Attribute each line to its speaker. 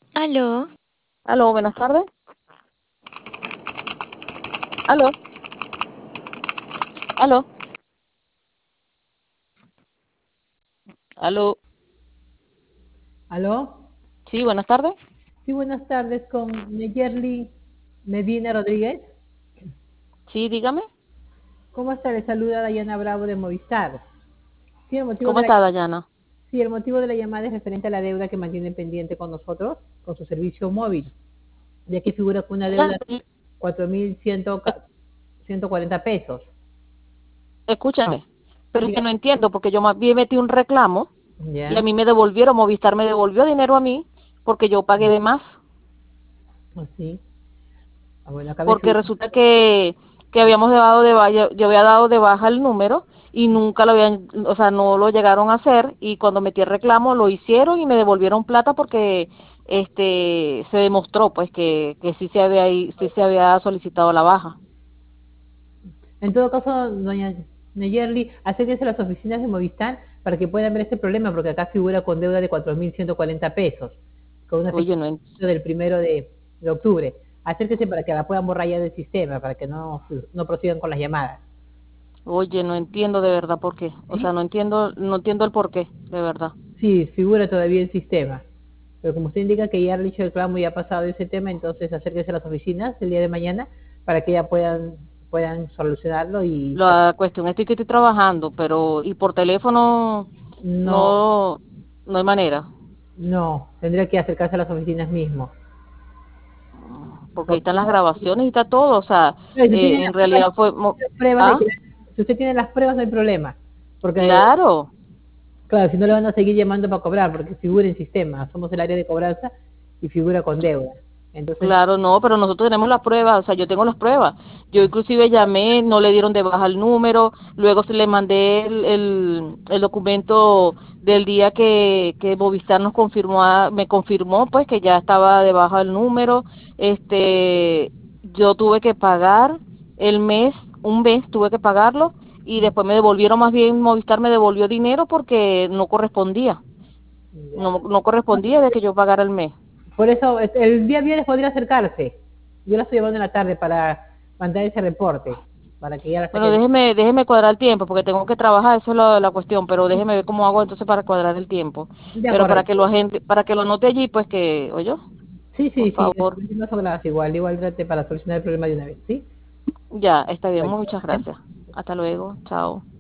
Speaker 1: Aló,
Speaker 2: Aló, buenas tardes. Aló, aló, aló.
Speaker 3: ¿Aló?
Speaker 2: Sí, buenas tardes.
Speaker 3: Sí, buenas tardes con Neyerli Medina Rodríguez.
Speaker 2: Sí, dígame.
Speaker 3: ¿Cómo está? Le saluda Dayana Bravo de Movistar. Sí,
Speaker 2: ¿Cómo está, Dayana?
Speaker 3: el motivo de la llamada es referente a la deuda que mantiene pendiente con nosotros, con su servicio móvil, ya que figura con una
Speaker 2: Ya,
Speaker 3: deuda de 4.140 pesos.
Speaker 2: escúchame. Pero es que
Speaker 3: Diga,
Speaker 2: no entiendo porque yo más bien metí un reclamo y a
Speaker 3: ya,
Speaker 2: mí me devolvieron, Movistar me devolvió dinero a mí porque yo pagué de más.
Speaker 3: así. Ah, bueno, acá me
Speaker 2: Porque
Speaker 3: figura.
Speaker 2: resulta que habíamos dado de baja, yo había dado de baja el número y nunca lo habían, o sea, no lo llegaron a hacer y cuando metí el reclamo lo hicieron y me devolvieron plata porque se demostró pues que sí se había solicitado la baja.
Speaker 3: En todo caso, doña Neyerli, acérquese a las oficinas de Movistar para que puedan ver este problema, porque acá figura con deuda de 4.140 pesos, con una fecha
Speaker 2: Oye, no,
Speaker 3: del 1 de octubre. Acérquese para que la puedan borrar ya del sistema, para que no prosigan con las llamadas.
Speaker 2: oye, no entiendo de verdad por qué. O
Speaker 3: ¿Sí?
Speaker 2: sea, no entiendo el por qué, de verdad.
Speaker 3: Sí, figura todavía el sistema. Pero como usted indica que ya el dicho reclamo ya ha pasado ese tema, entonces acérquese a las oficinas el día de mañana para que ya puedan solucionarlo y
Speaker 2: La cuestión es que estoy trabajando, pero y por teléfono
Speaker 3: no,
Speaker 2: no, no hay manera.
Speaker 3: no, tendría que acercarse a las oficinas mismo.
Speaker 2: Porque ahí
Speaker 3: Porque
Speaker 2: están las grabaciones y está todo. O sea,
Speaker 3: si usted tiene
Speaker 2: en
Speaker 3: las pruebas,
Speaker 2: realidad fue,
Speaker 3: hay
Speaker 2: ah,
Speaker 3: si usted tiene las pruebas no hay problema. Porque,
Speaker 2: claro.
Speaker 3: claro, si no le van a seguir llamando para cobrar, porque figura en sistema, somos el área de cobranza y figura con deuda. Entonces,
Speaker 2: Claro, no, pero nosotros tenemos las pruebas, o sea, yo tengo las pruebas. Yo inclusive llamé, no le dieron de baja el número, luego se le mandé el documento del día que Movistar nos confirmó, me confirmó pues que ya estaba de baja el número. Yo tuve que pagar el mes, un mes tuve que pagarlo y después me devolvieron, más bien Movistar me devolvió dinero porque no correspondía,
Speaker 3: ya.
Speaker 2: no correspondía de que yo pagara el mes.
Speaker 3: Por eso, el día viernes podría acercarse. Yo la estoy llamando en la tarde para mandar ese reporte, para que ya la
Speaker 2: Bueno,
Speaker 3: saquen.
Speaker 2: déjeme cuadrar el tiempo, porque tengo que trabajar, eso es la cuestión, pero déjeme ver cómo hago entonces para cuadrar el tiempo.
Speaker 3: De
Speaker 2: Pero
Speaker 3: acuerdo.
Speaker 2: para que lo anote allí, pues que, oye,
Speaker 3: Sí,
Speaker 2: por
Speaker 3: sí, sí,
Speaker 2: favor,
Speaker 3: no son nada igual trate para solucionar el problema de una vez, ¿sí?
Speaker 2: ya, está bien,
Speaker 3: Bueno,
Speaker 2: muchas gracias. Hasta luego, chao.